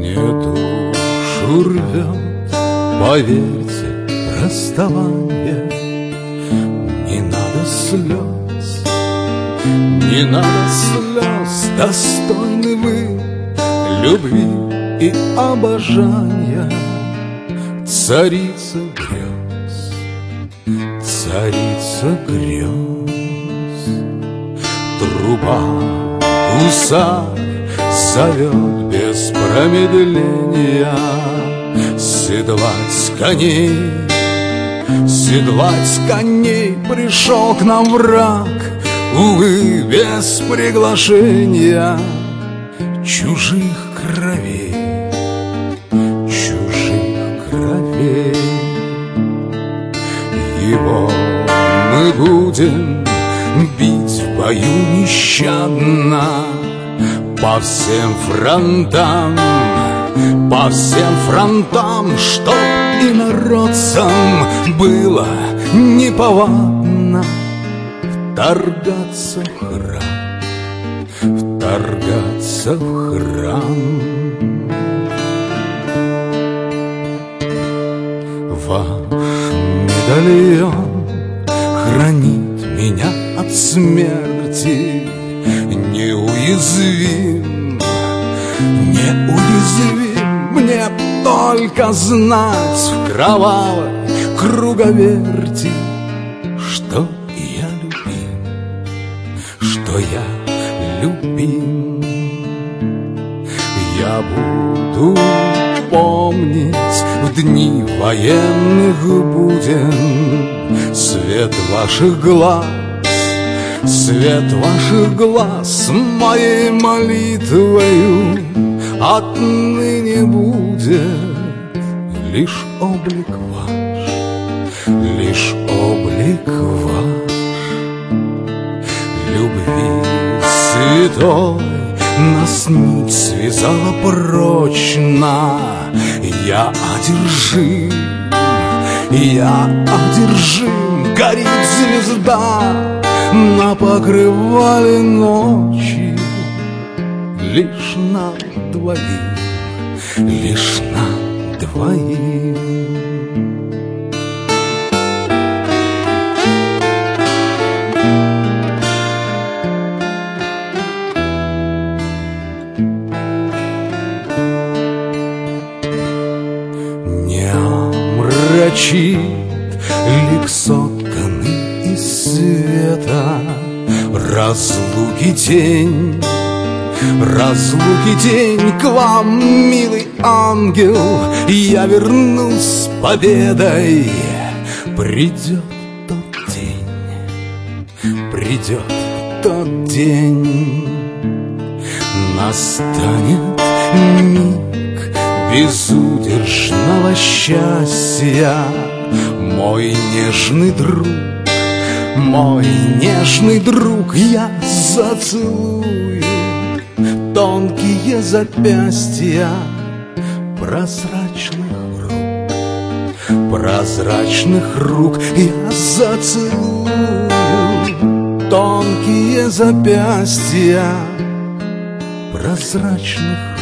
душу рвет, поверьте, расставание. Не надо слез, не надо слез, достойны вы любви и обожания. Царица грез, царица грез. Труба гусар зовет без промедления. Седлать коней пришел к нам враг, увы, без приглашения. Чужих кровей, его мы будем бить в бою нещадно. По всем фронтам, чтоб инородцам было неповадно вторгаться в храм. Ваш медальон хранит меня от смерти. Неуязвим, мне только знать в кровавой круговерти, что я любим. Я буду помнить в дни военных буден свет ваших глаз моей молитвою отныне будет лишь облик ваш, любви святой нас нить связала прочно. Я одержим, горит звезда на покрывале ночи. Лишь нам двоим. Не омрачит лик сотканный из света разлуки день, к вам, милый ангел, я вернусь с победой. Придет тот день, настанет миг безудержного счастья. Мой нежный друг, я зацелую тонкие запястья прозрачных рук. Я зацелую тонкие запястья прозрачных рук.